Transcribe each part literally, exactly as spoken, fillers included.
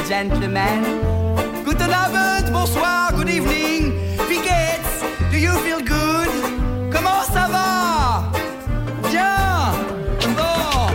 gentlemen. Guten Abend, bonsoir, good evening. Wie geht's? Do you feel good? Comment ça va? Bien. Bon.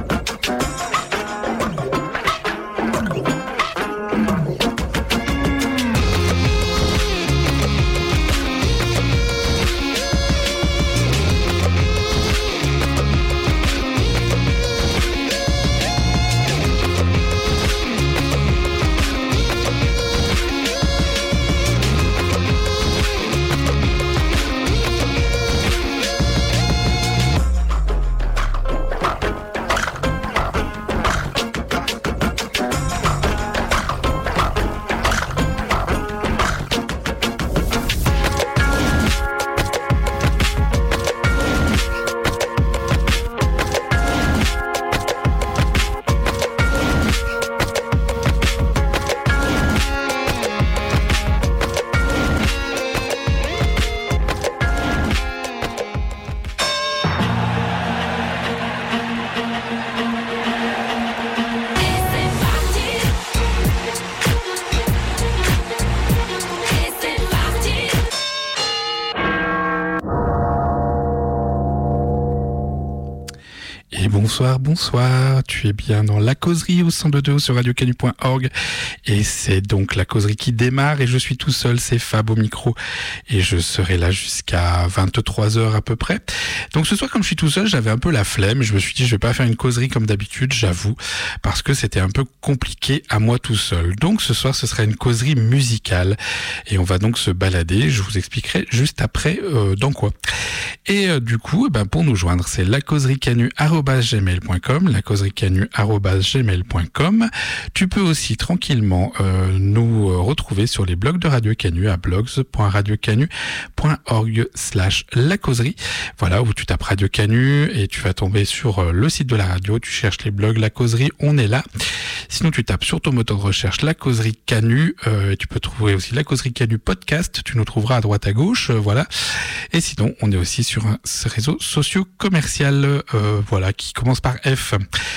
Bonsoir, bonsoir, tu es bien dans La Causerie au cent deux point deux sur radio canu point org et c'est donc La Causerie qui démarre et je suis tout seul, c'est Fab au micro et je serai là jusqu'à vingt-trois heures à peu près. Donc ce soir comme je suis tout seul, j'avais un peu la flemme, je me suis dit je vais pas faire une causerie comme d'habitude, j'avoue, parce que c'était un peu compliqué à moi tout seul. Donc ce soir ce sera une causerie musicale et on va donc se balader, je vous expliquerai juste après euh, dans quoi. Et euh, du coup, ben, pour nous joindre, c'est lacauseriecanu arobase gmail point com, lacauseriecanu arobase gmail point com. Tu peux aussi tranquillement euh, nous euh, retrouver sur les blogs de Radio Canu à blogs point radio canu point org slash lacauserie. Voilà, où tu tapes Radio Canu et tu vas tomber sur euh, le site de la radio, tu cherches les blogs La Causerie, on est là. Sinon, tu tapes sur ton moteur de recherche La Causerie Canu, euh, et tu peux trouver aussi La Causerie Canu podcast, tu nous trouveras à droite à gauche, euh, voilà. Et sinon, on est aussi sur un réseau socio-commercial, euh, voilà, qui commence par F.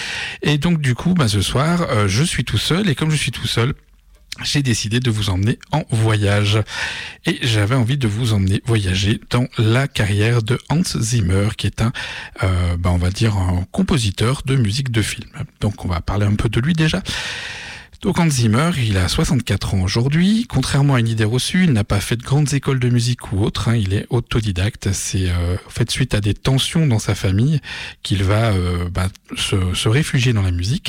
Et donc, du coup, bah, ce soir, euh, je suis tout seul, et comme je suis tout seul, j'ai décidé de vous emmener en voyage. Et j'avais envie de vous emmener voyager dans la carrière de Hans Zimmer, qui est un, euh, bah, on va dire, un compositeur de musique de film. Donc, on va parler un peu de lui déjà. Donc Hans Zimmer, il a soixante-quatre ans aujourd'hui. Contrairement à une idée reçue, il n'a pas fait de grandes écoles de musique ou autre. Hein, il est autodidacte. C'est euh, en fait suite à des tensions dans sa famille qu'il va euh, bah, se, se réfugier dans la musique.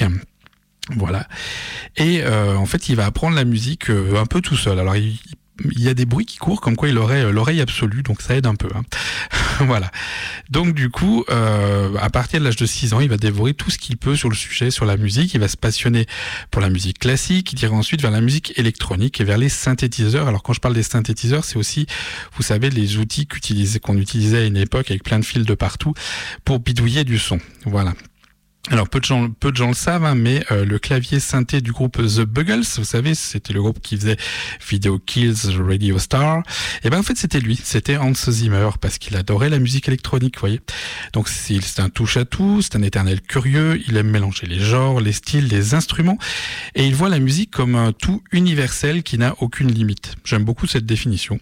Voilà. Et euh, en fait, il va apprendre la musique euh, un peu tout seul. Alors, il, il y a des bruits qui courent comme quoi il aurait euh, l'oreille absolue, donc ça aide un peu. Hein. Voilà. Donc du coup, euh, à partir de l'âge de six ans, il va dévorer tout ce qu'il peut sur le sujet, sur la musique. Il va se passionner pour la musique classique. Il ira ensuite vers la musique électronique et vers les synthétiseurs. Alors quand je parle des synthétiseurs, c'est aussi, vous savez, les outils qu'utilisait, qu'on utilisait à une époque avec plein de fils de partout pour bidouiller du son. Voilà. Alors peu de gens, peu de gens le savent, hein, mais euh, le clavier synthé du groupe The Buggles, vous savez, c'était le groupe qui faisait Video Kills Radio Star. Et ben en fait c'était lui, c'était Hans Zimmer, parce qu'il adorait la musique électronique, vous voyez. Donc c'est, c'est un touche à tout, c'est un éternel curieux. Il aime mélanger les genres, les styles, les instruments, et il voit la musique comme un tout universel qui n'a aucune limite. J'aime beaucoup cette définition.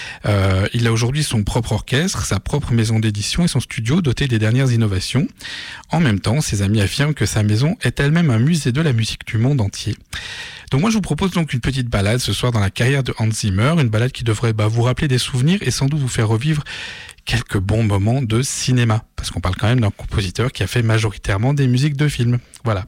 Euh, il a aujourd'hui son propre orchestre, sa propre maison d'édition et son studio doté des dernières innovations. En même temps, ses amis affirment que sa maison est elle-même un musée de la musique du monde entier. Donc moi je vous propose donc une petite balade ce soir dans la carrière de Hans Zimmer, une balade qui devrait bah, vous rappeler des souvenirs et sans doute vous faire revivre quelques bons moments de cinéma, parce qu'on parle quand même d'un compositeur qui a fait majoritairement des musiques de films. Voilà.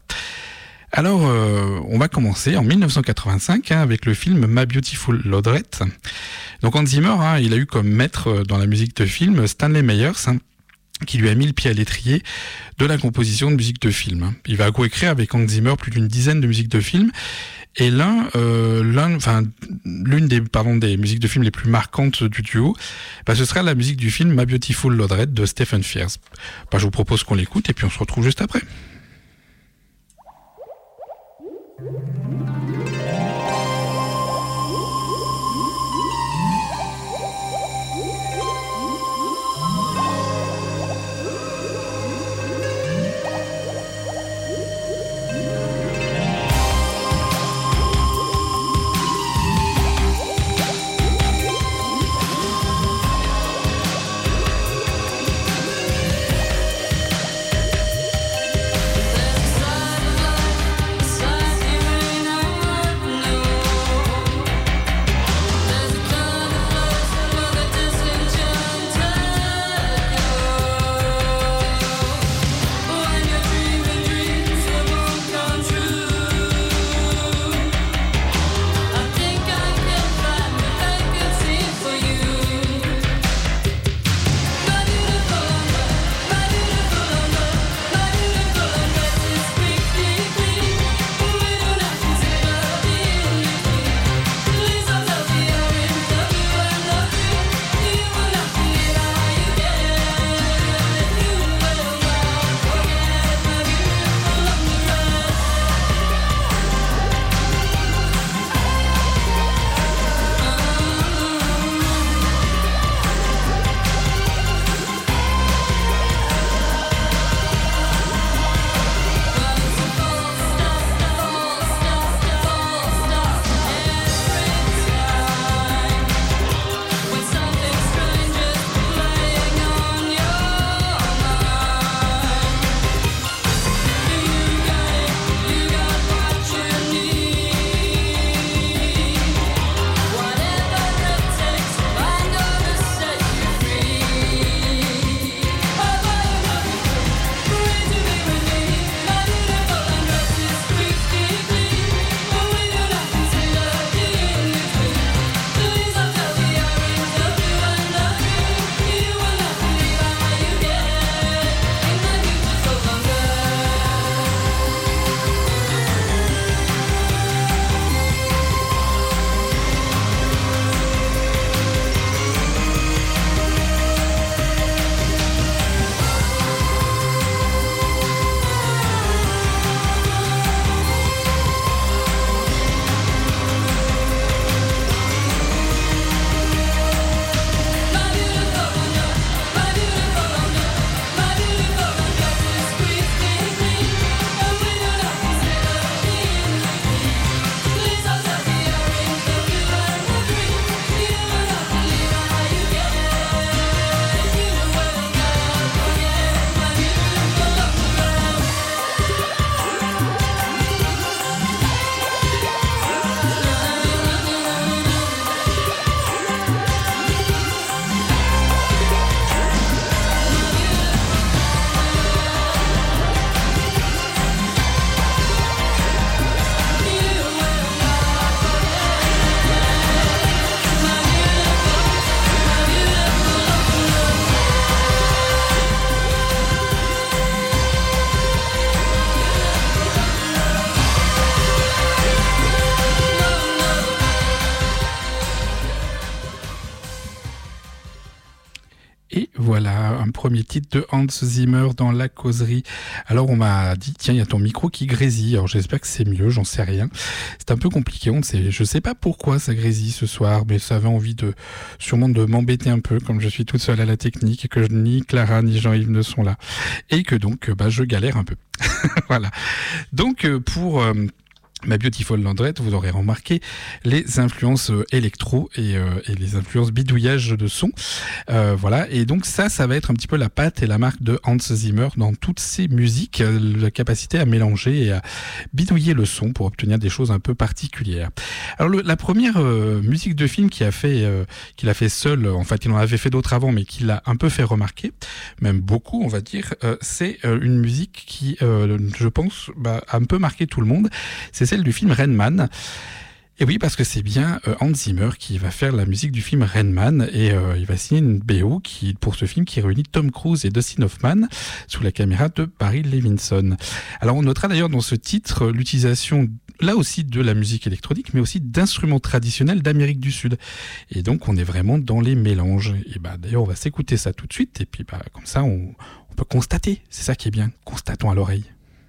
Alors, euh, on va commencer en dix-neuf cent quatre-vingt-cinq hein, avec le film My Beautiful Laudrette. Donc Hans Zimmer, hein, il a eu comme maître dans la musique de film Stanley Meyers, hein, qui lui a mis le pied à l'étrier de la composition de musique de film. Il va coécrire avec Hans Zimmer plus d'une dizaine de musiques de film, et l'un, euh, l'un, enfin, l'une des, pardon, des musiques de film les plus marquantes du duo, bah, ce sera la musique du film My Beautiful Laudrette de Stephen Frears. Bah, je vous propose qu'on l'écoute et puis on se retrouve juste après. voilà, un premier titre de Hans Zimmer dans la causerie. Alors on m'a dit, tiens, il y a ton micro qui grésille. Alors j'espère que c'est mieux, j'en sais rien. C'est un peu compliqué, on ne sait, je sais pas pourquoi ça grésille ce soir, mais ça avait envie de, sûrement de m'embêter un peu, comme je suis toute seule à la technique et que ni Clara ni Jean-Yves ne sont là. Et que donc, bah, je galère un peu. Voilà. Donc, pour... Euh, Ma Beautiful Landrette, vous aurez remarqué les influences euh, électro et, euh, et les influences bidouillage de son. Euh, voilà. Et donc ça, ça va être un petit peu la patte et la marque de Hans Zimmer dans toutes ses musiques, euh, la capacité à mélanger et à bidouiller le son pour obtenir des choses un peu particulières. Alors le, la première euh, musique de film qu'il a fait, euh, qu'il a fait seul, en fait il en avait fait d'autres avant, mais qu'il a un peu fait remarquer, même beaucoup on va dire, euh, c'est euh, une musique qui, euh, je pense, bah, a un peu marqué tout le monde. C'est celle du film Rain Man. Et oui, parce que c'est bien euh, Hans Zimmer qui va faire la musique du film Rain Man et euh, il va signer une B O qui, pour ce film qui réunit Tom Cruise et Dustin Hoffman sous la caméra de Barry Levinson. Alors on notera d'ailleurs dans ce titre l'utilisation là aussi de la musique électronique, mais aussi d'instruments traditionnels d'Amérique du Sud. Et donc on est vraiment dans les mélanges. Et bah d'ailleurs on va s'écouter ça tout de suite et puis bah comme ça on, on peut constater. C'est ça qui est bien. Constatons à l'oreille.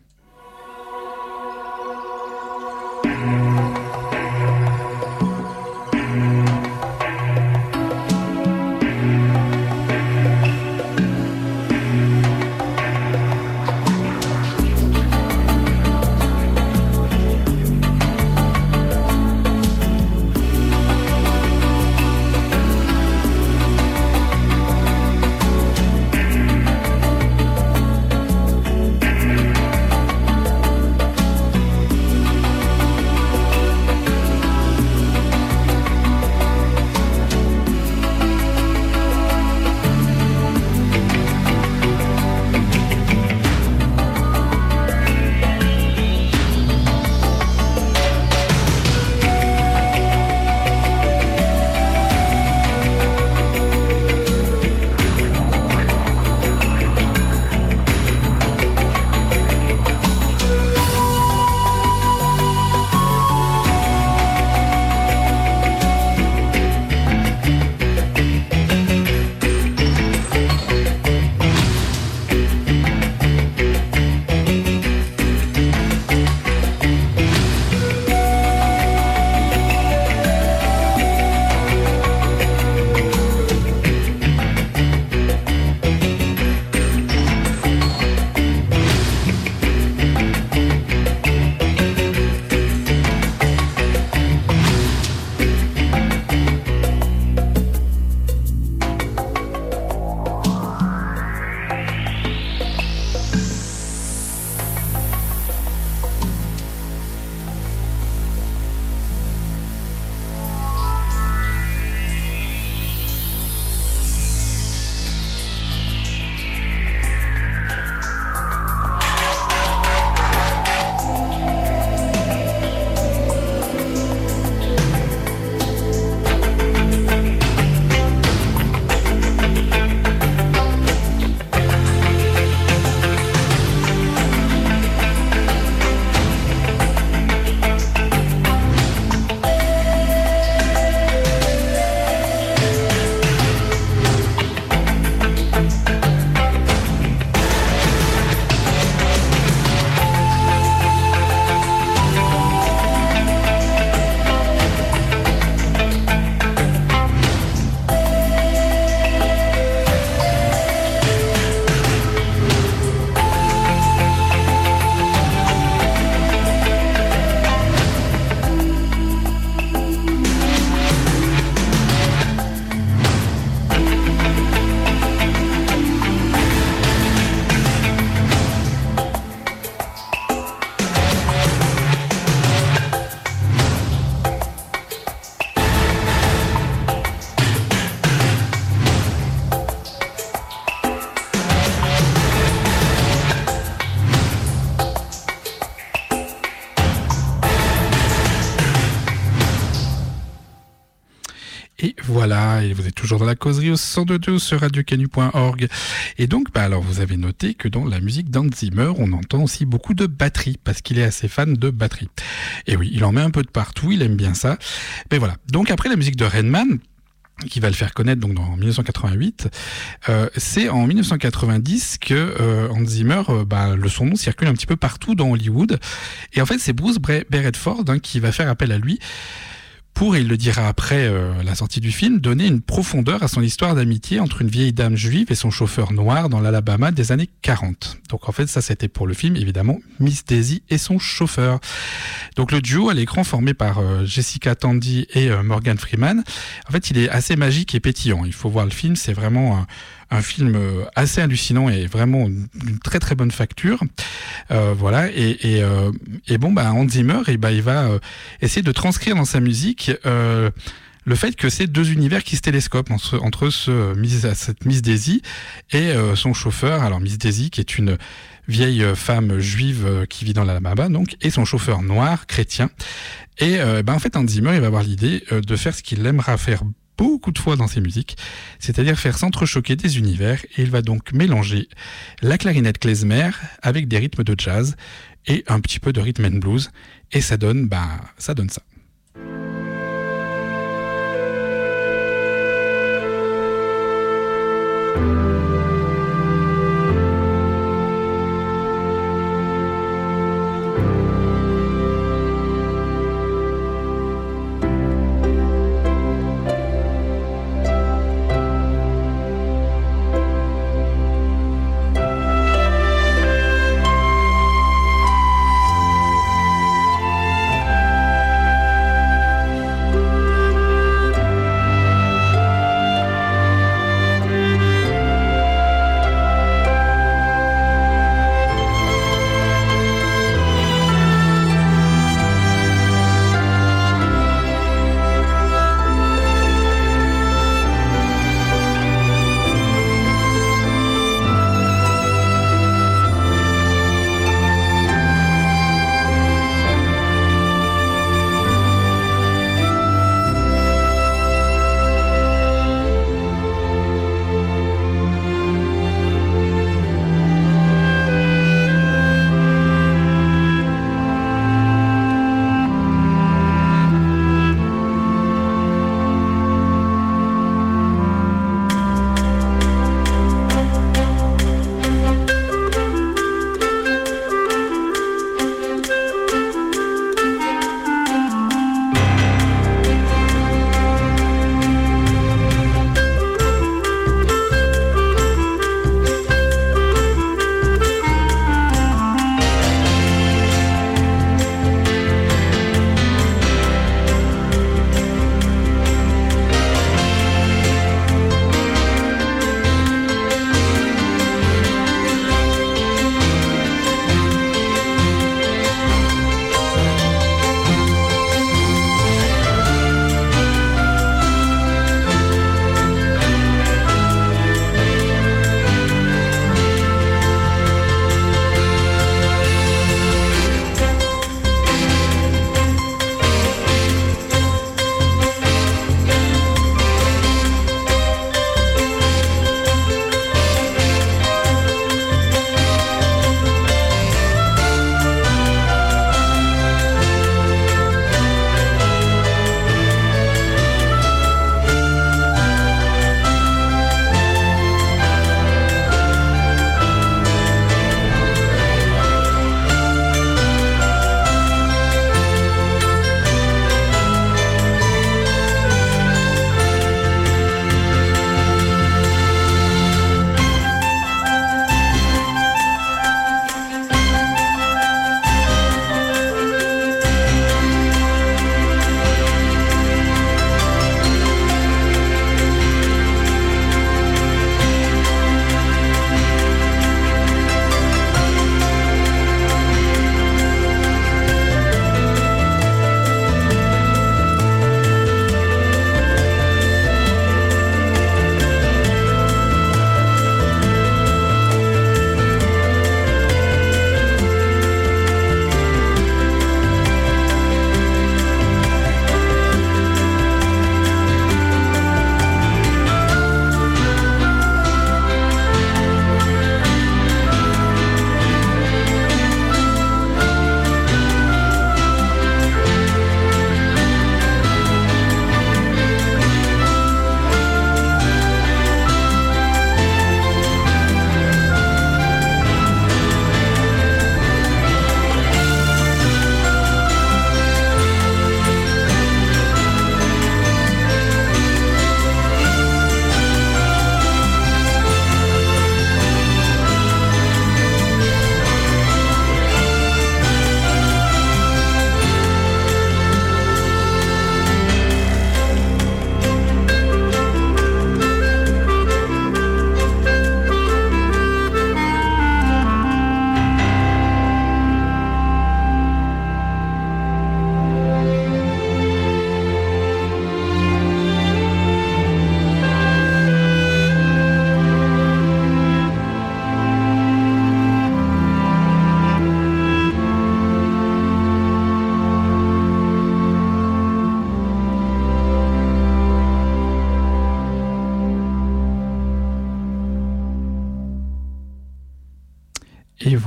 Et voilà, et vous êtes toujours dans la causerie au cent deux virgule deux sur radio canu point org. Et donc, bah alors vous avez noté que dans la musique d'Hans Zimmer, on entend aussi beaucoup de batterie, parce qu'il est assez fan de batterie. Et oui, il en met un peu de partout, il aime bien ça. Mais voilà. Donc après la musique de Rain Man, qui va le faire connaître donc en dix-neuf cent quatre-vingt-huit. Euh, c'est en dix-neuf cent quatre-vingt-dix que euh, Hans Zimmer, euh, bah, le son nom circule un petit peu partout dans Hollywood. Et en fait, c'est Bruce Beresford hein, qui va faire appel à lui pour, et il le dira après euh, la sortie du film, donner une profondeur à son histoire d'amitié entre une vieille dame juive et son chauffeur noir dans l'Alabama des années quarante. Donc en fait, ça c'était pour le film, évidemment, Miss Daisy et son chauffeur. Donc le duo à l'écran formé par euh, Jessica Tandy et euh, Morgan Freeman, en fait il est assez magique et pétillant. Il faut voir le film, c'est vraiment un, un film assez hallucinant et vraiment d'une très très bonne facture. Euh, voilà, et, et, euh, et bon, bah, Hans Zimmer, et bah, il va euh, essayer de transcrire dans sa musique euh, le fait que c'est deux univers qui se télescopent entre, entre ce, cette Miss Daisy et euh, son chauffeur. Alors Miss Daisy qui est une vieille femme juive qui vit dans l'Alabama, donc, et son chauffeur noir, chrétien. Et euh, bah, en fait, Hans Zimmer, il va avoir l'idée euh, de faire ce qu'il aimera faire beaucoup de fois dans ses musiques, c'est-à-dire faire s'entrechoquer des univers, et il va donc mélanger la clarinette klezmer avec des rythmes de jazz et un petit peu de rhythm and blues, et ça donne, bah, ça donne ça.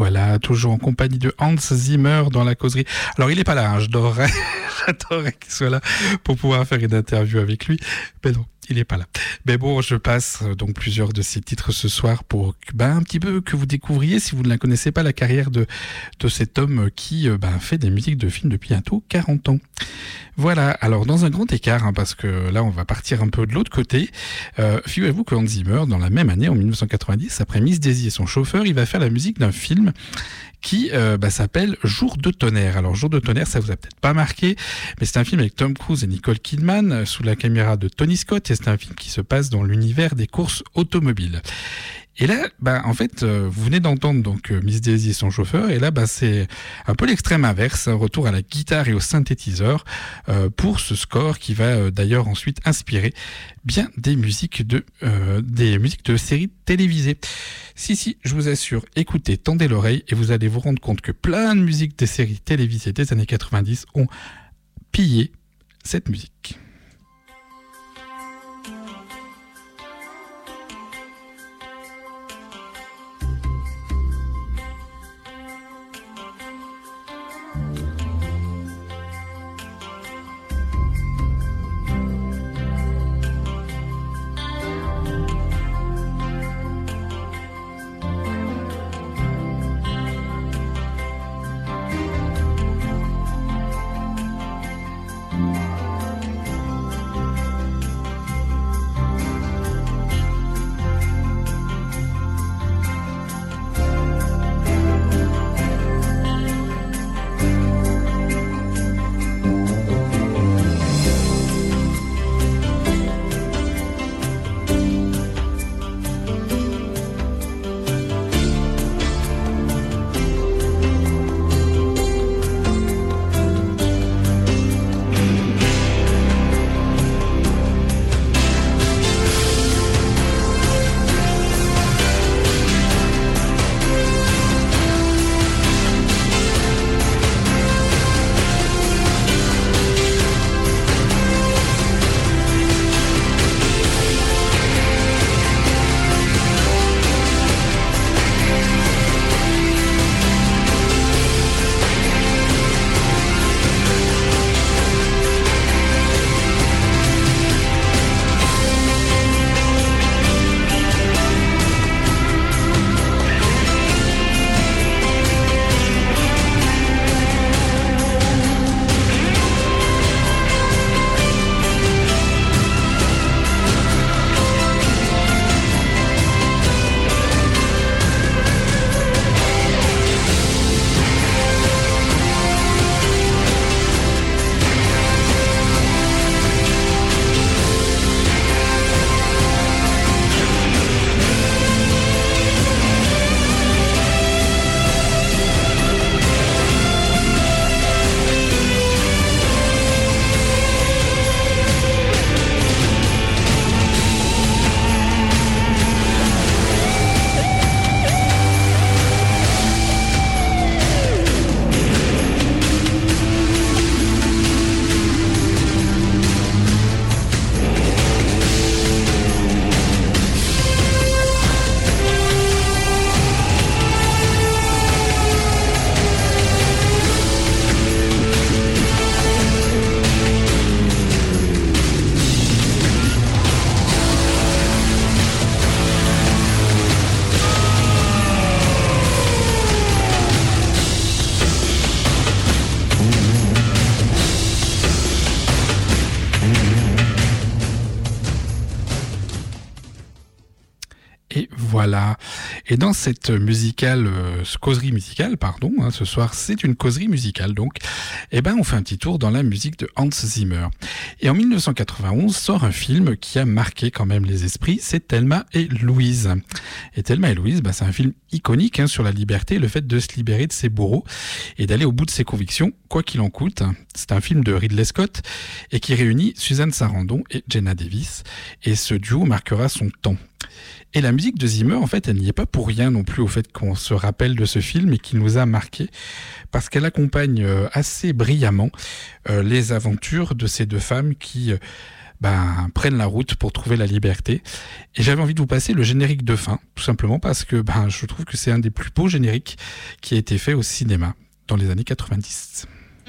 voilà, toujours en compagnie de Hans Zimmer dans la causerie. Alors il n'est pas là, hein, j'adorerais, j'adorerais qu'il soit là pour pouvoir faire une interview avec lui, mais non. Il n'est pas là. Mais bon, je passe donc plusieurs de ces titres ce soir pour ben, un petit peu que vous découvriez, si vous ne la connaissez pas, la carrière de, de cet homme qui ben, fait des musiques de films depuis bientôt quarante ans. Voilà, alors dans un grand écart, hein, parce que là on va partir un peu de l'autre côté, euh, figurez-vous que Hans Zimmer, dans la même année, en dix-neuf cent quatre-vingt-dix, après Miss Daisy et son chauffeur, il va faire la musique d'un film qui euh, bah, s'appelle Jour de tonnerre. Alors Jour de tonnerre, ça vous a peut-être pas marqué, mais c'est un film avec Tom Cruise et Nicole Kidman euh, sous la caméra de Tony Scott, et c'est un film qui se passe dans l'univers des courses automobiles. Et là, bah, en fait, euh, vous venez d'entendre donc euh, Miss Daisy et son chauffeur, et là, bah, c'est un peu l'extrême inverse, un retour à la guitare et au synthétiseur euh, pour ce score qui va euh, d'ailleurs ensuite inspirer bien des musiques de euh, des musiques de séries télévisées. Si si, je vous assure, écoutez, tendez l'oreille et vous allez vous rendre compte que plein de musiques des séries télévisées des années quatre-vingt-dix ont pillé cette musique. Voilà. Et dans cette musicale, euh, causerie musicale, pardon, hein, ce soir, c'est une causerie musicale, donc, eh ben, on fait un petit tour dans la musique de Hans Zimmer. Et en dix-neuf cent quatre-vingt-onze sort un film qui a marqué quand même les esprits, c'est Thelma et Louise. Et Thelma et Louise, bah, c'est un film iconique hein, sur la liberté, le fait de se libérer de ses bourreaux et d'aller au bout de ses convictions, quoi qu'il en coûte. C'est un film de Ridley Scott et qui réunit Suzanne Sarandon et Jenna Davis. Et ce duo marquera son temps. Et la musique de Zimmer, en fait, elle n'y est pas pour rien non plus au fait qu'on se rappelle de ce film et qui nous a marqué, parce qu'elle accompagne assez brillamment euh, les aventures de ces deux femmes qui... Euh, ben, prennent la route pour trouver la liberté. Et j'avais envie de vous passer le générique de fin, tout simplement parce que ben, je trouve que c'est un des plus beaux génériques qui a été fait au cinéma dans les années quatre-vingt-dix.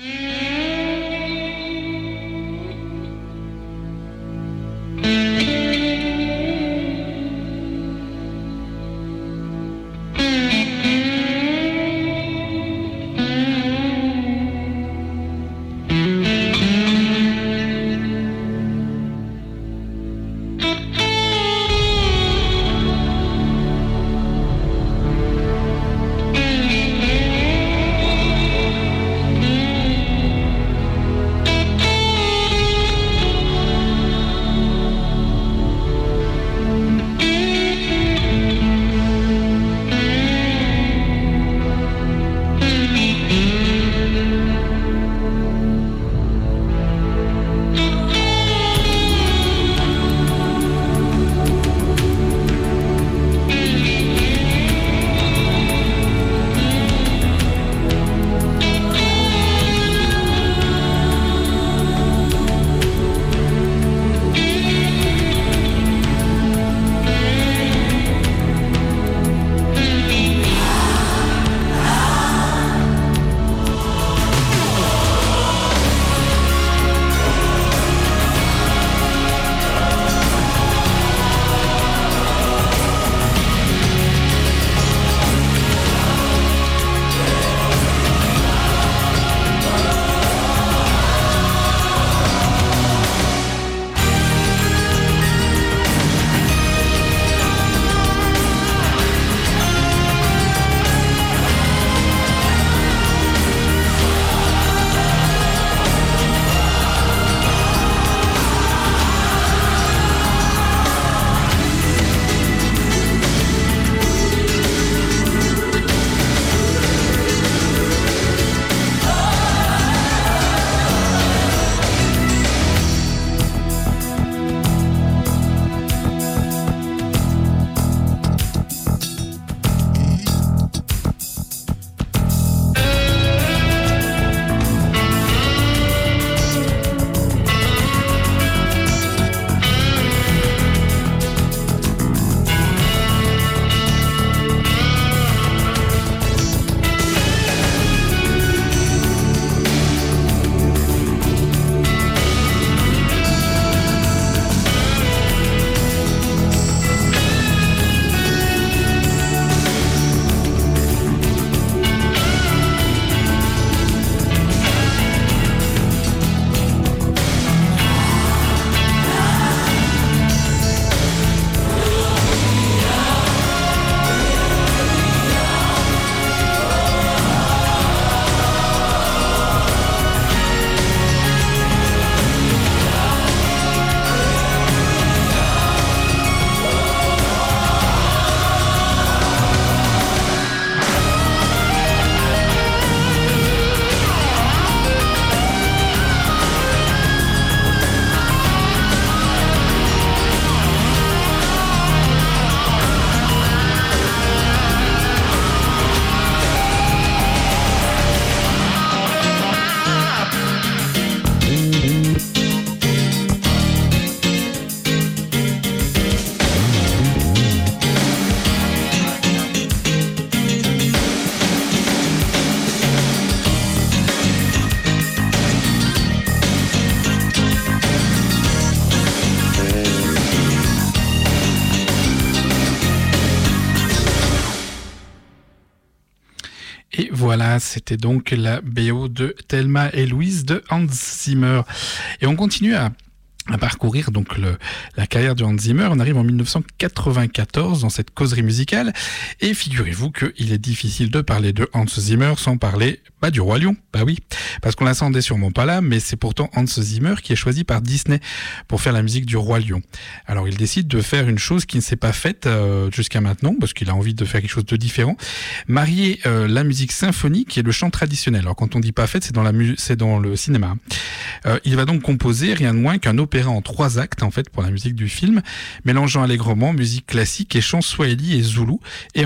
Et voilà, c'était donc la B O de Thelma et Louise de Hans Zimmer. Et on continue à à parcourir donc le, la carrière de Hans Zimmer. On arrive en dix-neuf cent quatre-vingt-quatorze dans cette causerie musicale et figurez-vous qu'il est difficile de parler de Hans Zimmer sans parler bah, du Roi Lion. Bah oui, parce qu'on l'attendait sûrement pas là, mais c'est pourtant Hans Zimmer qui est choisi par Disney pour faire la musique du Roi Lion. Alors il décide de faire une chose qui ne s'est pas faite euh, jusqu'à maintenant, parce qu'il a envie de faire quelque chose de différent, marier euh, la musique symphonique et le chant traditionnel. Alors quand on dit pas faite, c'est dans, la mu- c'est dans le cinéma. Euh, il va donc composer rien de moins qu'un opéra en trois actes en fait pour la musique du film, mélangeant allègrement musique classique et chants swahili et zoulou et anglais.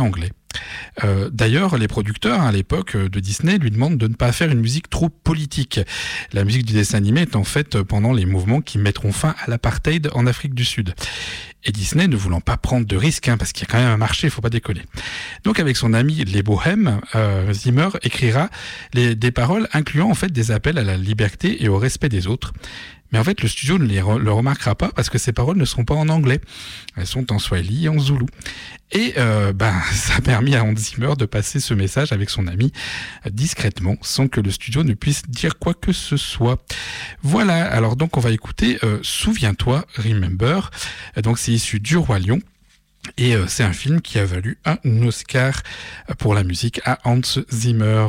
Euh, d'ailleurs, les producteurs à l'époque de Disney lui demandent de ne pas faire une musique trop politique. La musique du dessin animé est en fait pendant les mouvements qui mettront fin à l'apartheid en Afrique du Sud. Et Disney ne voulant pas prendre de risques, hein, parce qu'il y a quand même un marché, il faut pas déconner. Donc avec son ami Les Bohèmes, euh, Zimmer écrira les, des paroles incluant en fait des appels à la liberté et au respect des autres. Mais en fait, le studio ne les re- le remarquera pas parce que ces paroles ne seront pas en anglais. Elles sont en swahili et en zoulou. Et euh, ben, ça a permis à Hans Zimmer de passer ce message avec son ami euh, discrètement, sans que le studio ne puisse dire quoi que ce soit. Voilà, alors donc on va écouter euh, Souviens-toi, Remember. Donc c'est issu du Roi Lion. Et euh, c'est un film qui a valu un Oscar pour la musique à Hans Zimmer.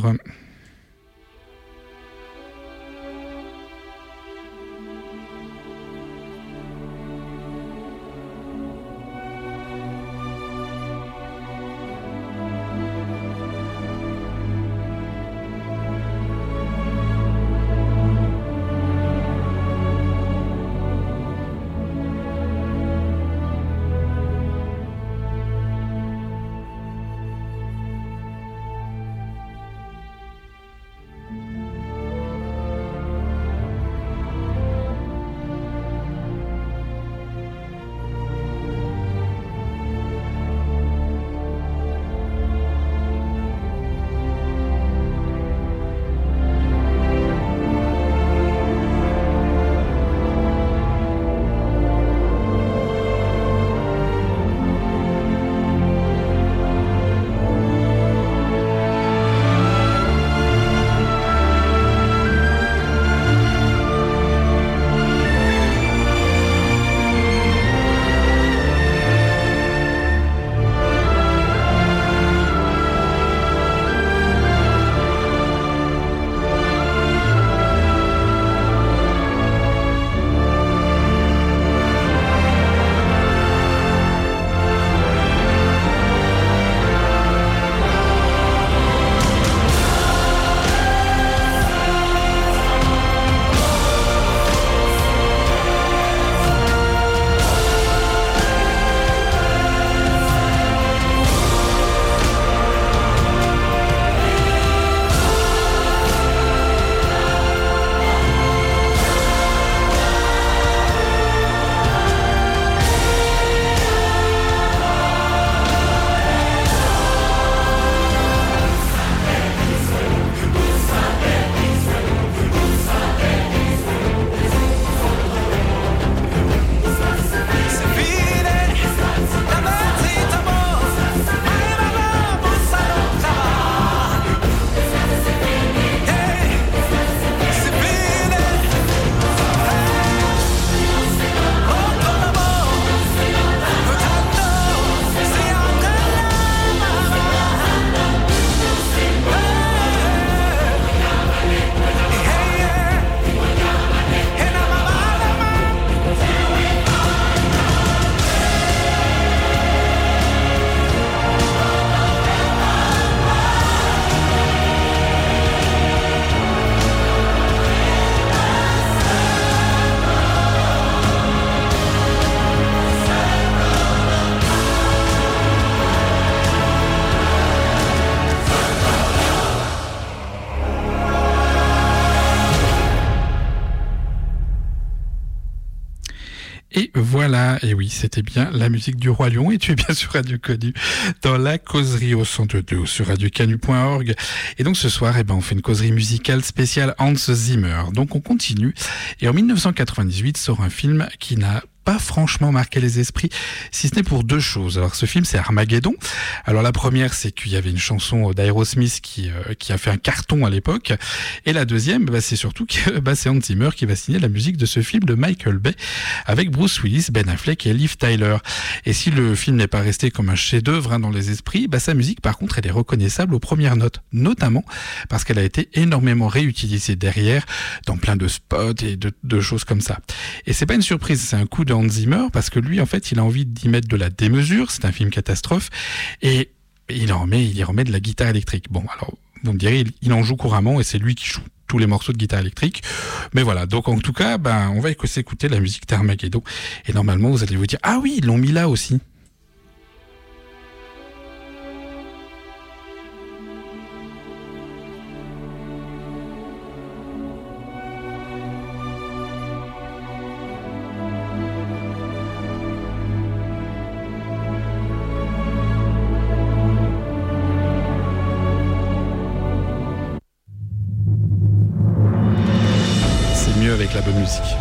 Et voilà, et oui, c'était bien la musique du Roi Lion, et tu es bien sur Radio Canu, dans la causerie au cent deux sur radio canu point org. Et donc ce soir, eh ben, on fait une causerie musicale spéciale Hans Zimmer. Donc on continue, et en dix-neuf cent quatre-vingt-dix-huit sort un film qui n'a pas franchement marqué les esprits, si ce n'est pour deux choses. Alors ce film, c'est Armageddon. Alors la première, c'est qu'il y avait une chanson d'Aerosmith qui euh, qui a fait un carton à l'époque, et la deuxième, bah, c'est surtout que bah, c'est Hans Zimmer qui va signer la musique de ce film de Michael Bay avec Bruce Willis, Ben Affleck et Liv Tyler. Et si le film n'est pas resté comme un chef-d'œuvre hein, dans les esprits, bah, sa musique par contre elle est reconnaissable aux premières notes, notamment parce qu'elle a été énormément réutilisée derrière dans plein de spots et de, de choses comme ça. Et c'est pas une surprise, c'est un coup de Hans Zimmer parce que lui en fait il a envie d'y mettre de la démesure, c'est un film catastrophe, et il en remet, il y remet de la guitare électrique. Bon alors vous me direz, il, il en joue couramment et c'est lui qui joue tous les morceaux de guitare électrique. Mais voilà, donc en tout cas, ben, on va écouter la musique d'Armageddon. Et normalement, vous allez vous dire, ah oui, ils l'ont mis là aussi. la bonne musique.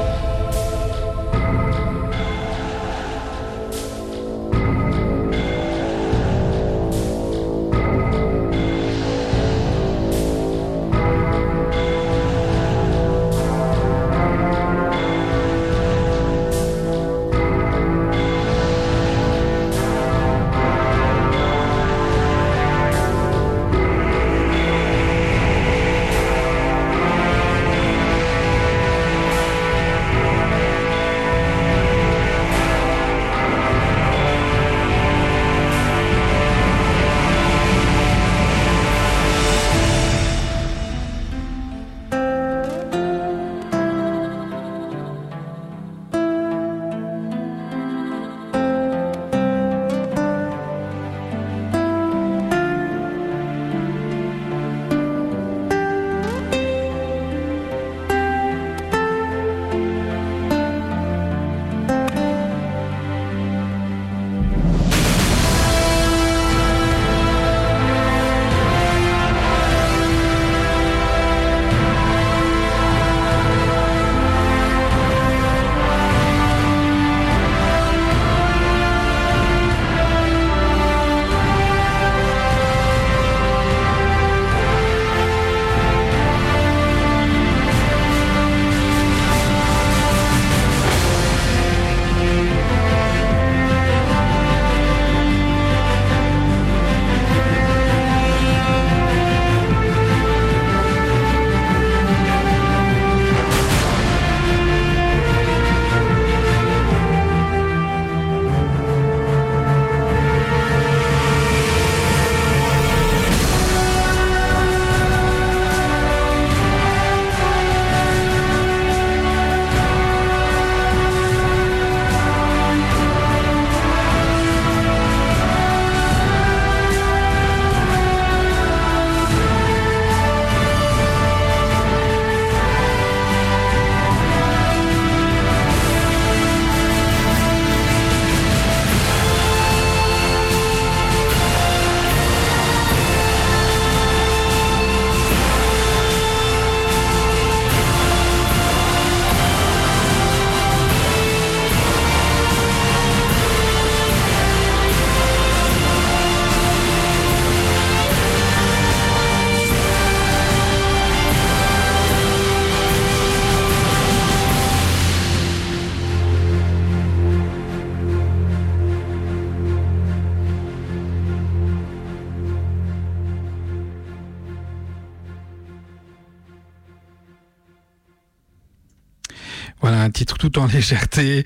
Voilà un titre tout en légèreté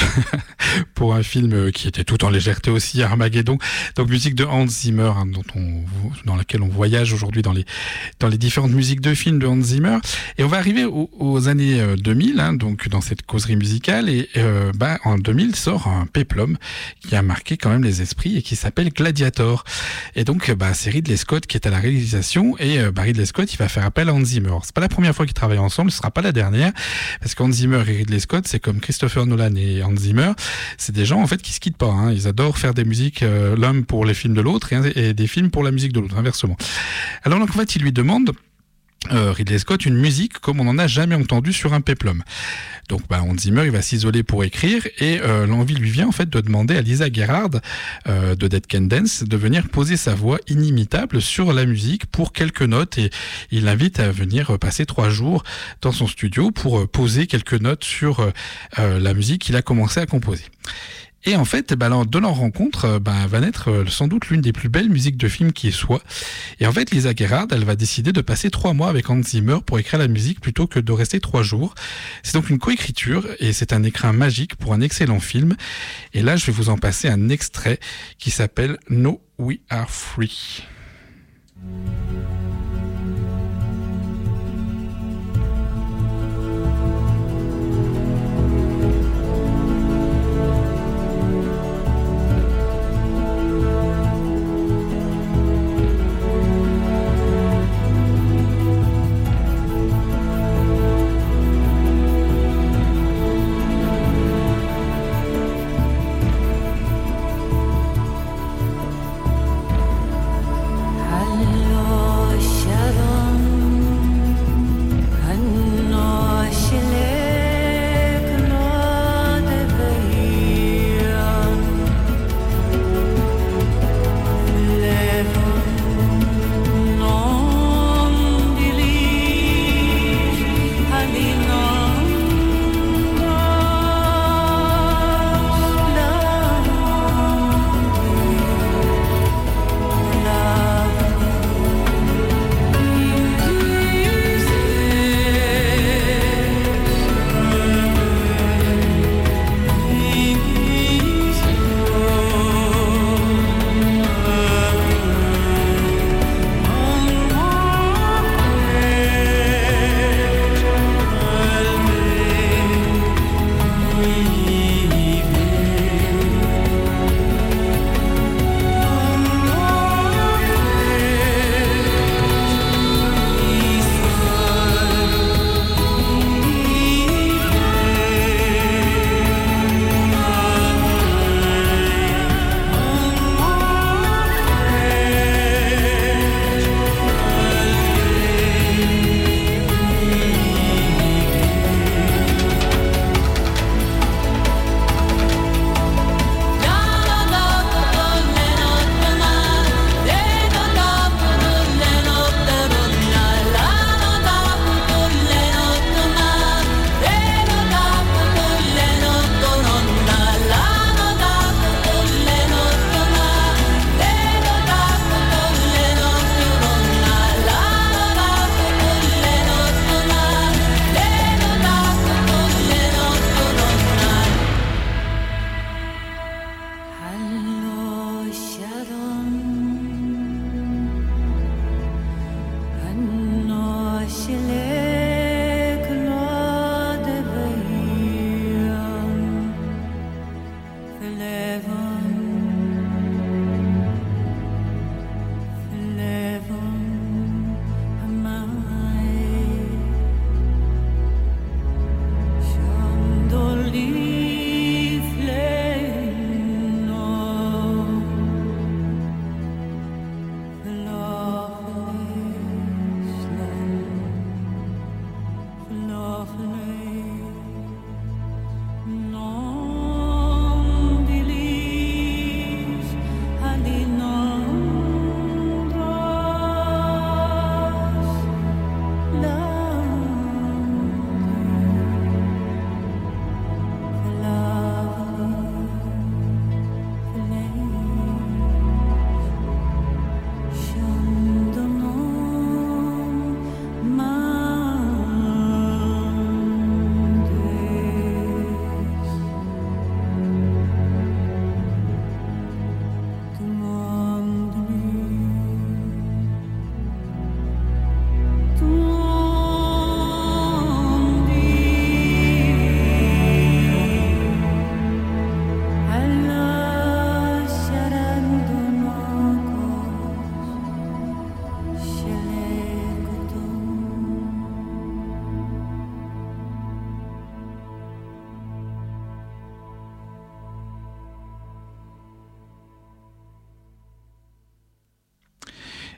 pour un film qui était tout en légèreté aussi, Armageddon. Donc musique de Hans Zimmer, hein, dont on, dans laquelle on voyage aujourd'hui dans les dans les différentes musiques de films de Hans Zimmer. Et on va arriver aux, aux années deux mille, hein, donc dans cette causerie musicale. Et euh, bah, en deux mille sort un péplum qui a marqué quand même les esprits et qui s'appelle Gladiator. Et donc bah, c'est Ridley Scott qui est à la réalisation. Et euh, bah, Ridley Scott, il va faire appel à Hans Zimmer. C'est pas la première fois qu'ils travaillent ensemble, ce sera pas la dernière, parce qu'Hans Zimmer et Ridley Scott, c'est comme Christopher Nolan et Hans Zimmer, c'est des gens en fait qui se quittent pas, hein. Ils adorent faire des musiques, euh, l'un pour les films de l'autre et, et des films pour la musique de l'autre, inversement. Alors donc en fait, il lui demande Euh, Ridley Scott une musique comme on n'en a jamais entendu sur un péplum. Donc bah, Hans Zimmer il va s'isoler pour écrire et euh, l'envie lui vient en fait de demander à Lisa Gerrard euh, de Dead Can Dance de venir poser sa voix inimitable sur la musique pour quelques notes, et il l'invite à venir passer trois jours dans son studio pour euh, poser quelques notes sur euh, euh, la musique qu'il a commencé à composer. Et en fait, bah, de leur rencontre, bah, va naître sans doute l'une des plus belles musiques de film qui soit. Et en fait, Lisa Gerrard, elle va décider de passer trois mois avec Hans Zimmer pour écrire la musique plutôt que de rester trois jours. C'est donc une coécriture et c'est un écrin magique pour un excellent film. Et là, je vais vous en passer un extrait qui s'appelle No We Are Free. Hello.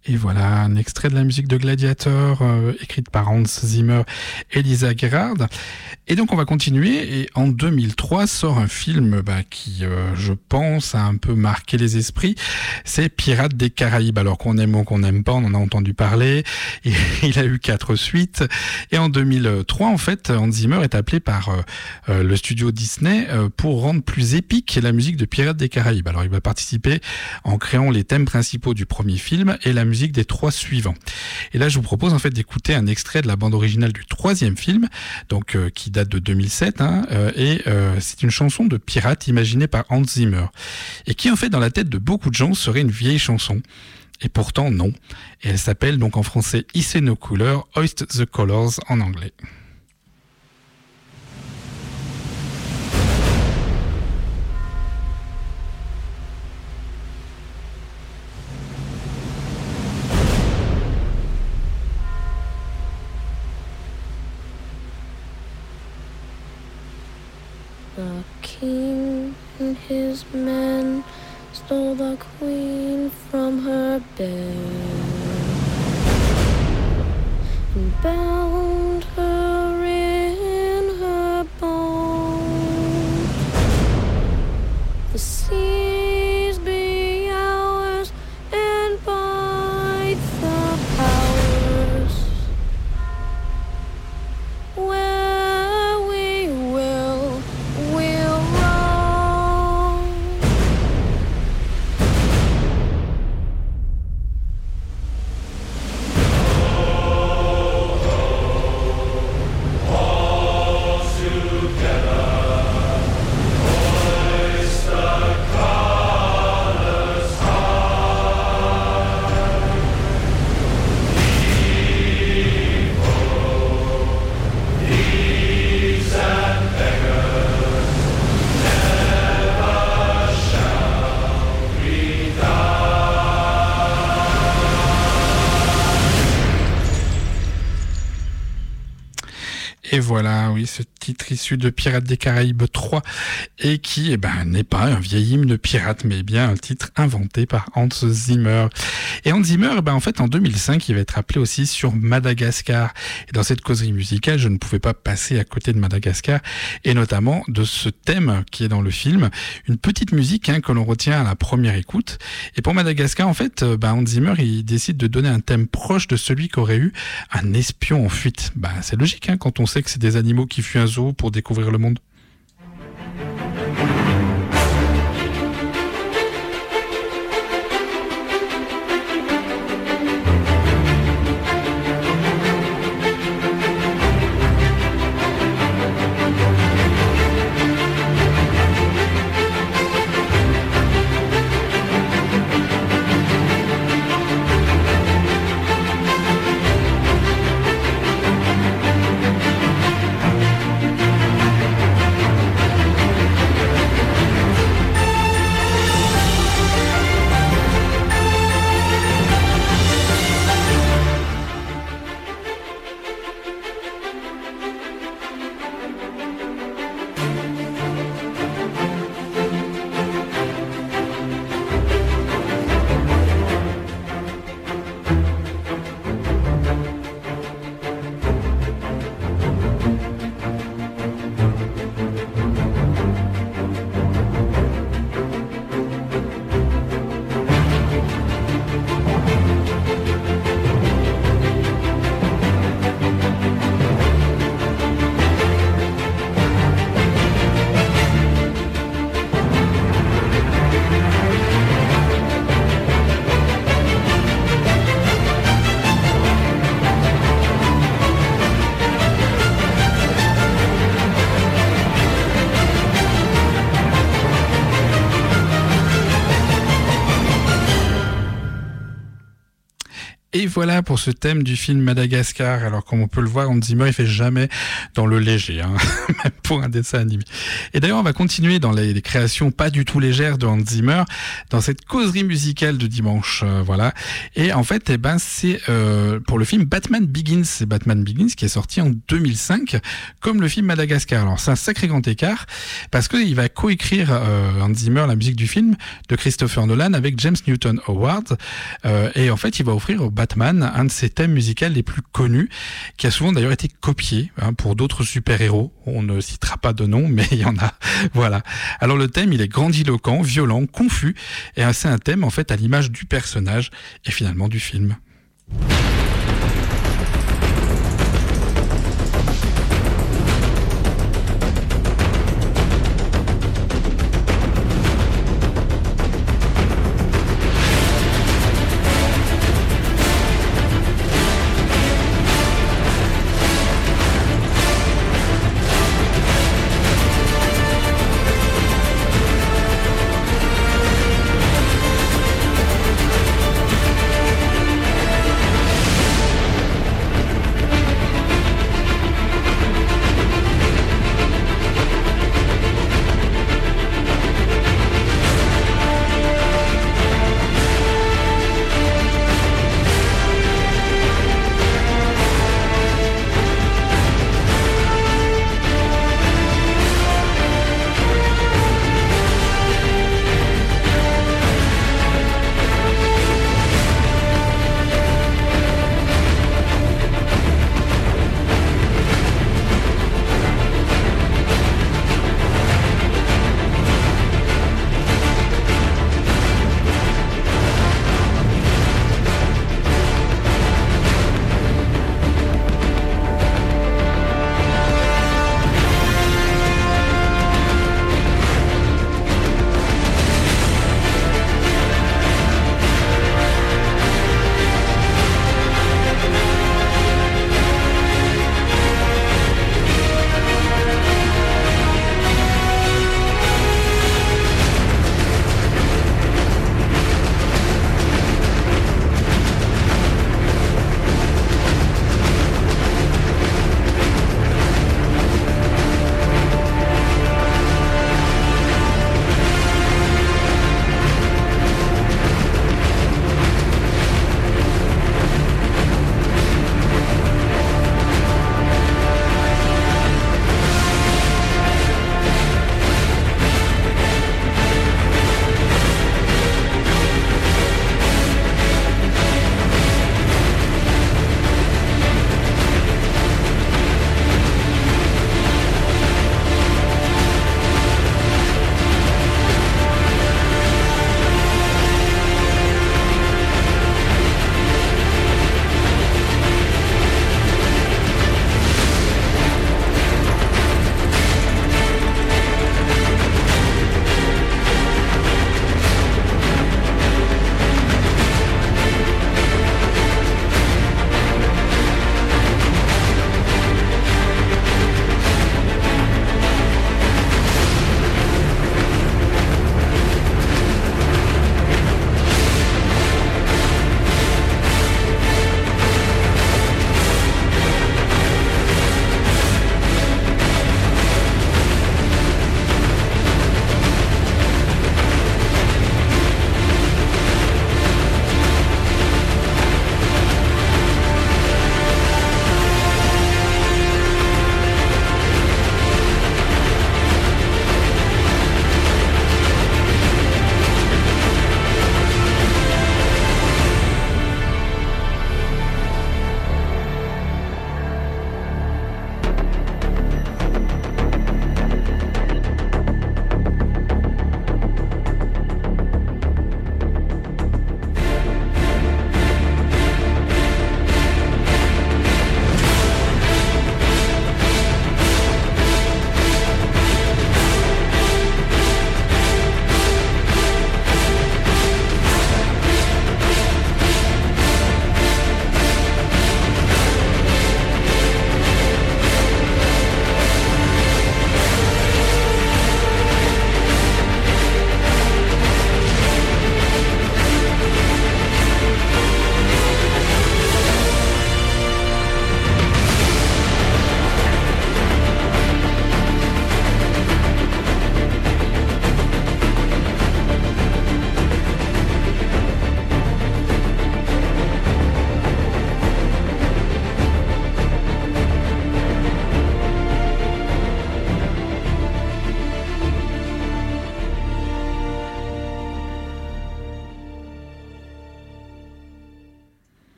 Et voilà un extrait de la musique de Gladiator, euh, écrite par Hans Zimmer et Lisa Gerrard. Et donc on va continuer, et en deux mille trois sort un film bah, qui, euh, je pense, a un peu marqué les esprits, c'est Pirates des Caraïbes. Alors qu'on aime ou qu'on n'aime pas, on en a entendu parler, et il a eu quatre suites, et en deux mille trois, en fait, Hans Zimmer est appelé par euh, euh, le studio Disney euh, pour rendre plus épique la musique de Pirates des Caraïbes. Alors il va participer en créant les thèmes principaux du premier film et la musique des trois suivants. Et là je vous propose en fait d'écouter un extrait de la bande originale du troisième film, donc euh, qui date de deux mille sept, hein, euh, et euh, c'est une chanson de pirate imaginée par Hans Zimmer, et qui en fait dans la tête de beaucoup de gens serait une vieille chanson. Et pourtant non. Et elle s'appelle donc en français Hisser nos couleurs, Hoist the Colors en anglais. The king and his men stole the queen from her bed and bound her in her bones. The seas be ours and by the powers where we will, we'll roam. Et voilà, oui, ce titre issu de Pirates des Caraïbes trois, et qui eh ben, n'est pas un vieil hymne de pirate, mais bien un titre inventé par Hans Zimmer. Et Hans Zimmer, eh ben, en fait, en deux mille cinq, il va être appelé aussi sur Madagascar. Et dans cette causerie musicale, je ne pouvais pas passer à côté de Madagascar, et notamment de ce thème qui est dans le film, une petite musique hein, que l'on retient à la première écoute. Et pour Madagascar, en fait, ben, Hans Zimmer, il décide de donner un thème proche de celui qu'aurait eu un espion en fuite. Ben, c'est logique hein, quand on sait que c'est des animaux qui fuient un zoo pour découvrir le monde. Et voilà pour ce thème du film Madagascar. Alors comme on peut le voir, Hans Zimmer il fait jamais dans le léger, hein, même pour un dessin animé. Et d'ailleurs on va continuer dans les, les créations pas du tout légères de Hans Zimmer, dans cette causerie musicale de dimanche, euh, voilà. Et en fait, eh ben c'est euh, pour le film Batman Begins, c'est Batman Begins qui est sorti en deux mille cinq, comme le film Madagascar. Alors c'est un sacré grand écart parce que il va coécrire euh, Hans Zimmer la musique du film de Christopher Nolan avec James Newton Howard, euh, et en fait il va offrir au Batman un de ses thèmes musicaux les plus connus, qui a souvent d'ailleurs été copié hein, pour d'autres super-héros. On ne citera pas de nom, mais il y en a. Voilà. Alors le thème, il est grandiloquent, violent, confus, et c'est un thème en fait à l'image du personnage et finalement du film.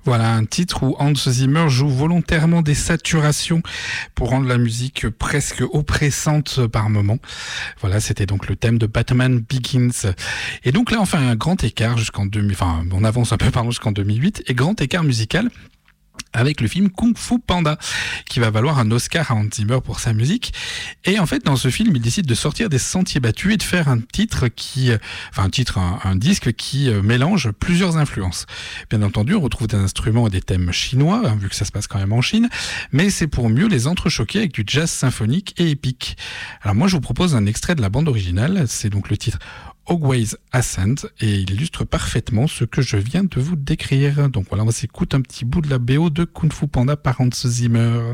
Voilà, un titre où Hans Zimmer joue volontairement des saturations pour rendre la musique presque oppressante par moments. Voilà, c'était donc le thème de Batman Begins. Et donc là, on fait un grand écart jusqu'en deux mille, enfin, on avance un peu pardon jusqu'en deux mille huit, et grand écart musical avec le film Kung Fu Panda, qui va valoir un Oscar à Hans Zimmer pour sa musique. Et en fait, dans ce film, il décide de sortir des sentiers battus et de faire un titre qui, enfin un titre, un, un disque qui mélange plusieurs influences. Bien entendu, on retrouve des instruments et des thèmes chinois, hein, vu que ça se passe quand même en Chine, mais c'est pour mieux les entrechoquer avec du jazz symphonique et épique. Alors moi, je vous propose un extrait de la bande originale, c'est donc le titre Hogwarts Ascent, et il illustre parfaitement ce que je viens de vous décrire. Donc voilà, on s'écoute un petit bout de la B O de Kung Fu Panda par Hans Zimmer.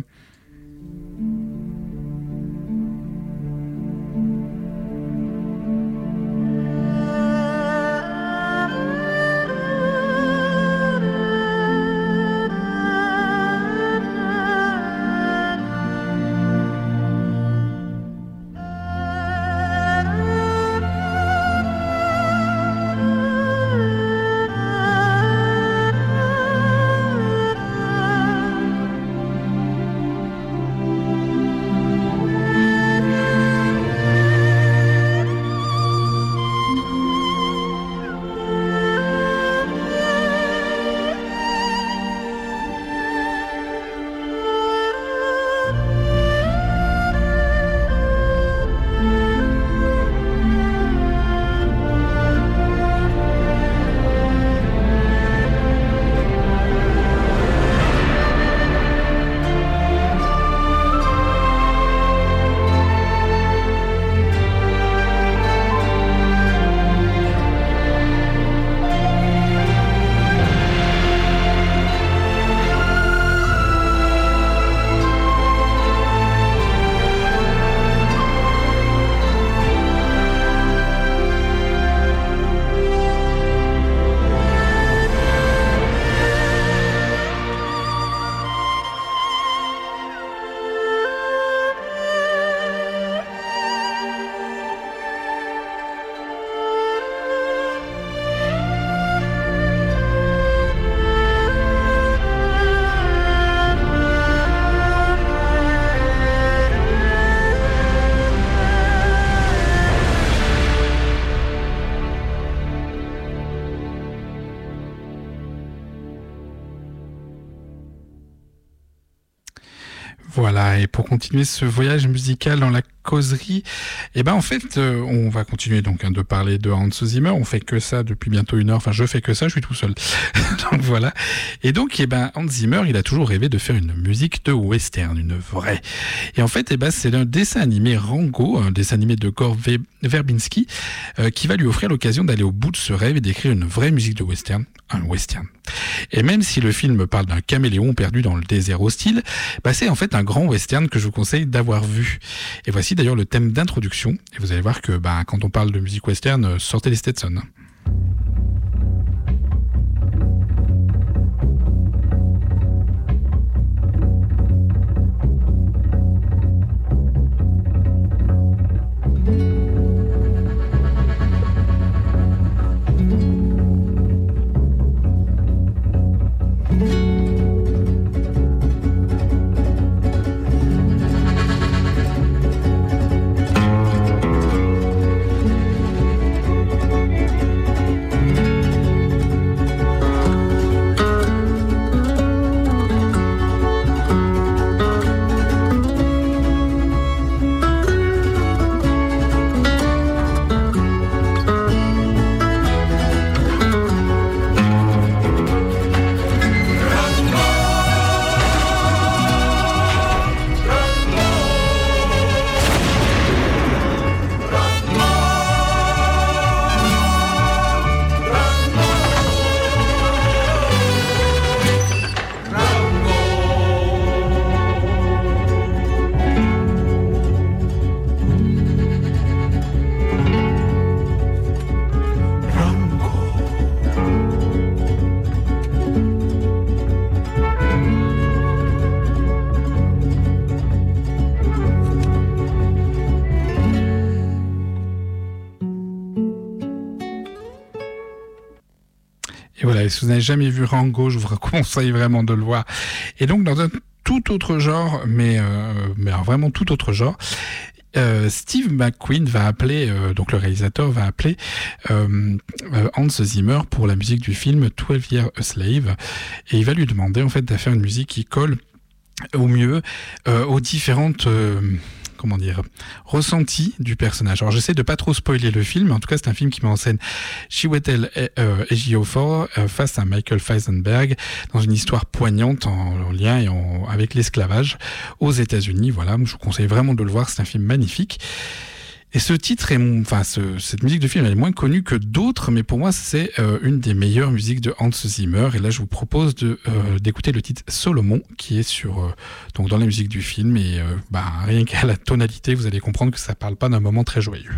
Voilà, et pour continuer ce voyage musical dans la causerie, eh ben en fait, euh, on va continuer donc hein, de parler de Hans Zimmer. On fait que ça depuis bientôt une heure. Enfin, je fais que ça, je suis tout seul. Donc voilà. Et donc, eh ben Hans Zimmer, il a toujours rêvé de faire une musique de western, une vraie. Et en fait, eh ben c'est un dessin animé Rango, un dessin animé de Gore Verbinski, euh, qui va lui offrir l'occasion d'aller au bout de ce rêve et d'écrire une vraie musique de western, un western. Et même si le film parle d'un caméléon perdu dans le désert hostile, bah c'est en fait un grand western que je vous conseille d'avoir vu. Et voici d'ailleurs le thème d'introduction. Et vous allez voir que bah, quand on parle de musique western, sortez les Stetson. Ouais, si vous n'avez jamais vu Rango, je vous conseille vraiment de le voir. Et donc, dans un tout autre genre, mais, euh, mais alors vraiment tout autre genre, Euh, Steve McQueen va appeler, euh, donc le réalisateur va appeler euh, euh, Hans Zimmer pour la musique du film twelve Years a Slave, et il va lui demander en fait de faire une musique qui colle au mieux euh, aux différentes euh, comment dire ressentis du personnage. Alors j'essaie de pas trop spoiler le film, mais en tout cas c'est un film qui met en scène Chiwetel euh, Ejiofor euh, face à Michael Fassbender dans une histoire poignante en, en lien et en, avec l'esclavage aux États-Unis. Voilà, je vous conseille vraiment de le voir, c'est un film magnifique. Et ce titre est, enfin, ce, cette musique de film, elle est moins connue que d'autres, mais pour moi, c'est euh, une des meilleures musiques de Hans Zimmer. Et là, je vous propose de euh, d'écouter le titre Solomon, qui est sur euh, donc dans la musique du film. Et euh, bah, rien qu'à la tonalité, vous allez comprendre que ça parle pas d'un moment très joyeux.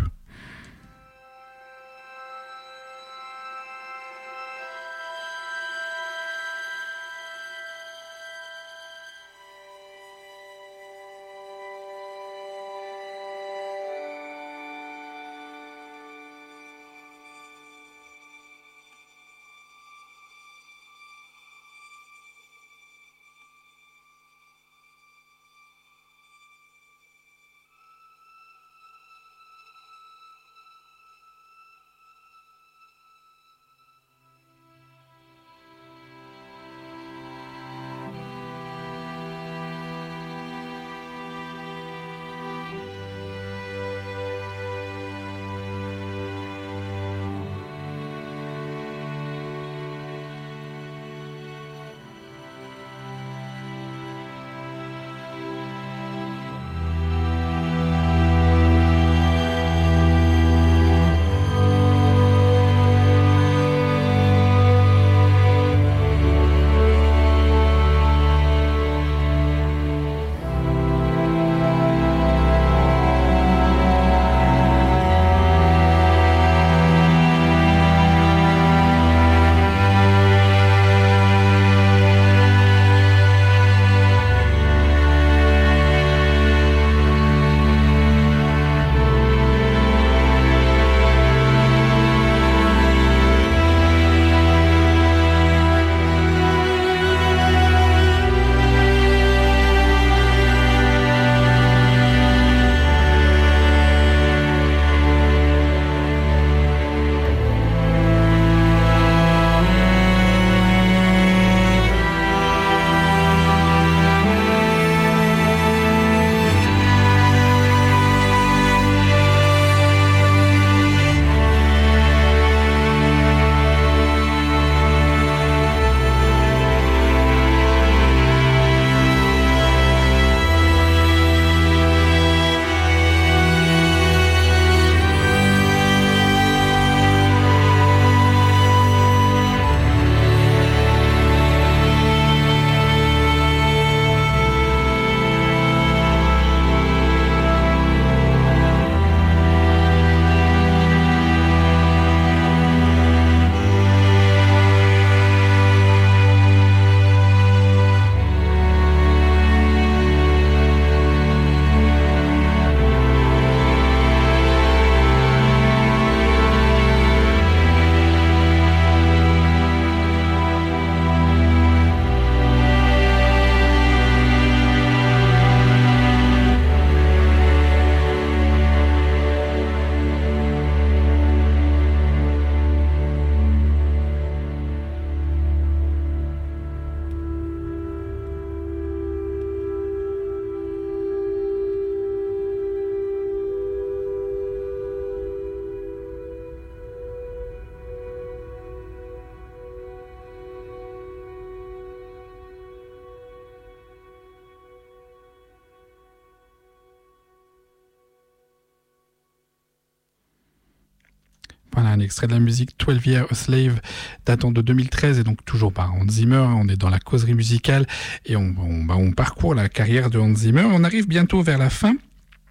Voilà un extrait de la musique twelve Years a Slave datant de deux mille treize et donc toujours par Hans Zimmer. On est dans la causerie musicale et on, on, bah, on parcourt la carrière de Hans Zimmer. On arrive bientôt vers la fin.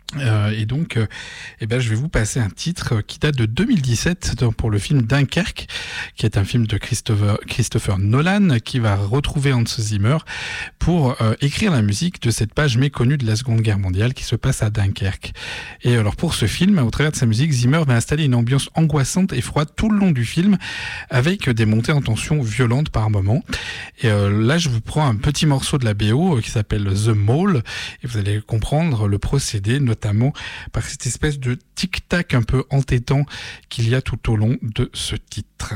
Euh, et donc, euh, eh ben, je vais vous passer un titre qui date de deux mille dix-sept pour le film Dunkerque, qui est un film de Christopher, Christopher Nolan, qui va retrouver Hans Zimmer pour euh, écrire la musique de cette page méconnue de la Seconde Guerre mondiale qui se passe à Dunkerque. Et alors pour ce film, au travers de sa musique, Zimmer va installer une ambiance angoissante et froide tout le long du film, avec des montées en tension violentes par moments. Et euh, là, je vous prends un petit morceau de la B O qui s'appelle The Mall, et vous allez comprendre le procédé, notamment notamment par cette espèce de tic-tac un peu entêtant qu'il y a tout au long de ce titre.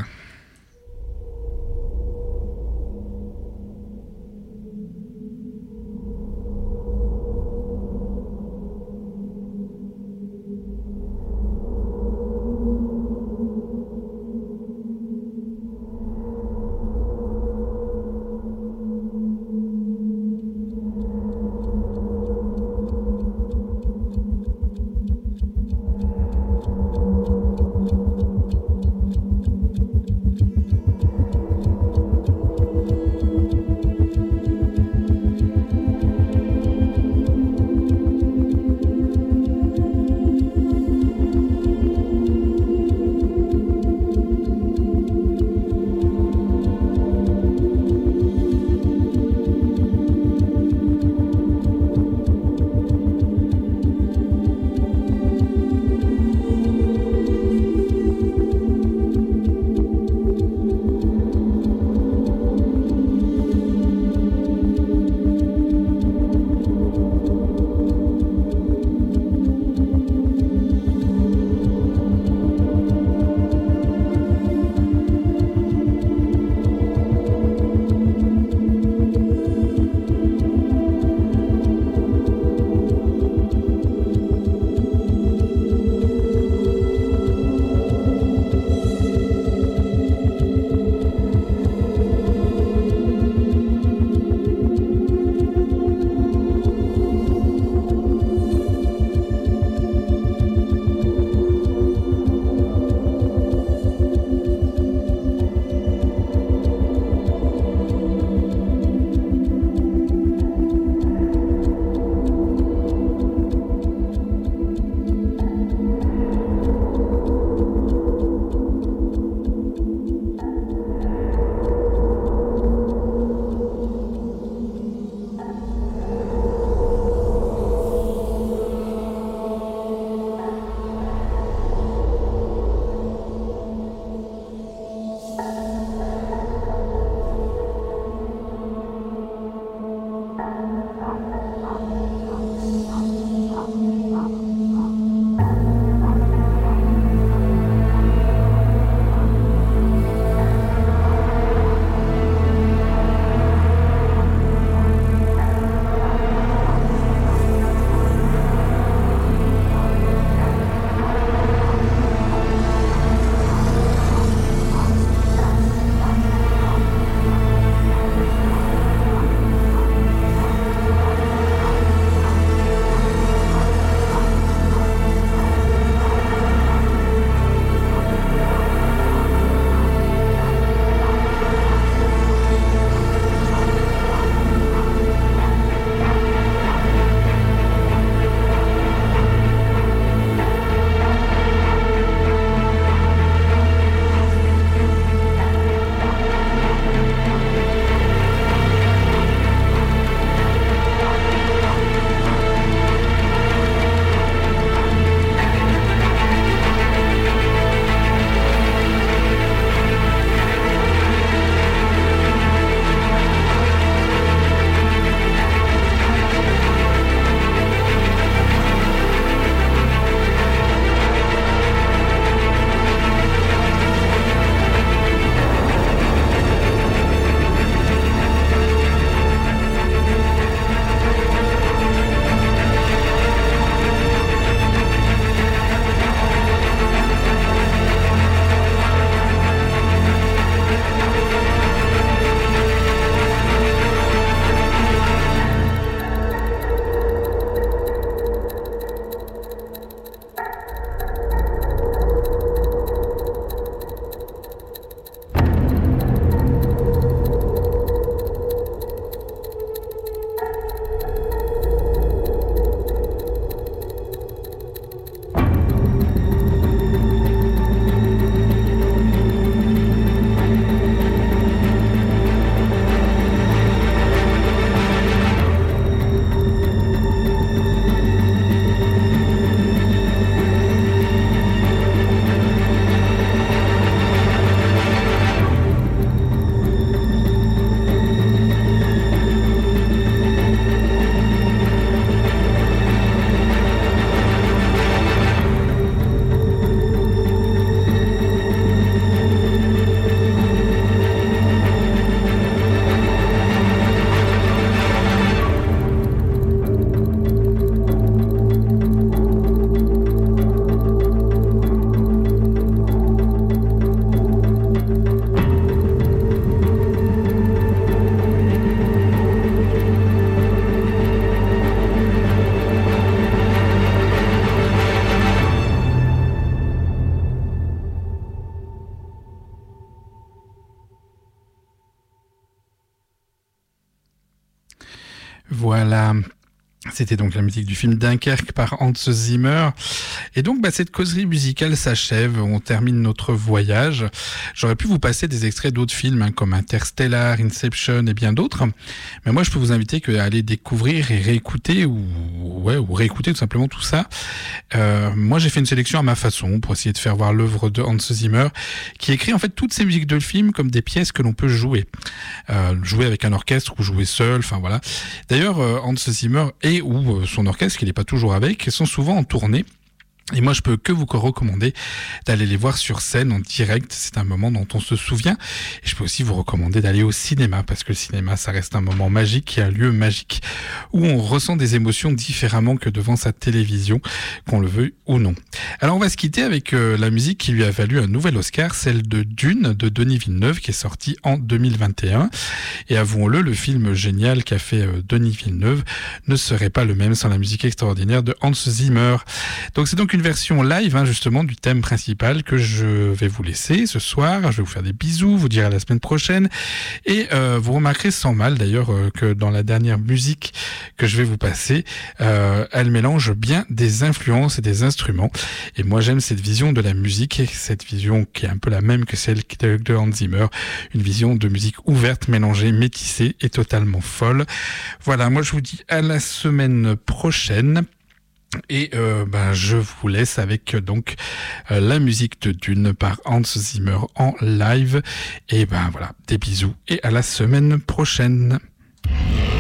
Voilà. C'était donc la musique du film Dunkerque par Hans Zimmer. Et donc, bah, cette causerie musicale s'achève. On termine notre voyage. J'aurais pu vous passer des extraits d'autres films, hein, comme Interstellar, Inception et bien d'autres. Mais moi, je peux vous inviter à aller découvrir et réécouter ou, ouais, ou réécouter tout simplement tout ça. Euh, moi, j'ai fait une sélection à ma façon pour essayer de faire voir l'œuvre de Hans Zimmer, qui écrit en fait toutes ces musiques de film comme des pièces que l'on peut jouer. Euh, jouer avec un orchestre ou jouer seul. Enfin, voilà. D'ailleurs, euh, Hans Zimmer est ou son orchestre, qui n'est pas toujours avec, sont souvent en tournée. Et moi, je peux que vous recommander d'aller les voir sur scène en direct. C'est un moment dont on se souvient. Et je peux aussi vous recommander d'aller au cinéma, parce que le cinéma, ça reste un moment magique et un lieu magique où on ressent des émotions différemment que devant sa télévision, qu'on le veuille ou non. Alors, on va se quitter avec euh, la musique qui lui a valu un nouvel Oscar, celle de Dune de Denis Villeneuve, qui est sortie en deux mille vingt et un. Et avouons-le, le film génial qu'a fait euh, Denis Villeneuve ne serait pas le même sans la musique extraordinaire de Hans Zimmer. Donc, c'est donc une version live, hein, justement, du thème principal que je vais vous laisser ce soir. Je vais vous faire des bisous, vous dire à la semaine prochaine. Et euh, vous remarquerez sans mal, d'ailleurs, euh, que dans la dernière musique que je vais vous passer, euh, elle mélange bien des influences et des instruments. Et moi, j'aime cette vision de la musique, cette vision qui est un peu la même que celle de Hans Zimmer. Une vision de musique ouverte, mélangée, métissée et totalement folle. Voilà, moi, je vous dis à la semaine prochaine. Et euh, ben, je vous laisse avec donc euh, la musique de Dune par Hans Zimmer en live. Et ben voilà, des bisous et à la semaine prochaine.